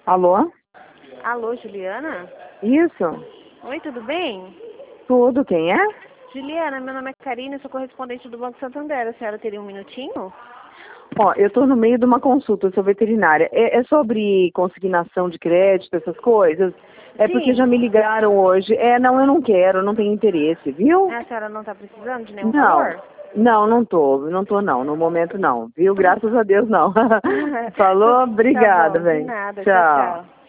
Alô? Alô, Juliana? Isso? Oi, tudo bem? Tudo, quem é? Juliana, meu nome é Karina, eu sou correspondente do Banco Santander. A senhora teria um minutinho? Ó, eu tô no meio de uma consulta, eu sou veterinária. É sobre consignação de crédito, essas coisas? É porque já Sim. me ligaram hoje. Não, eu não quero, não tenho interesse, viu? A senhora não está precisando de nenhum Não, valor? não tô não, no momento não, viu? Tudo... Graças a Deus não. Falou, Tá obrigada, bom, de velho. nada. Tchau, Tchau. tchau.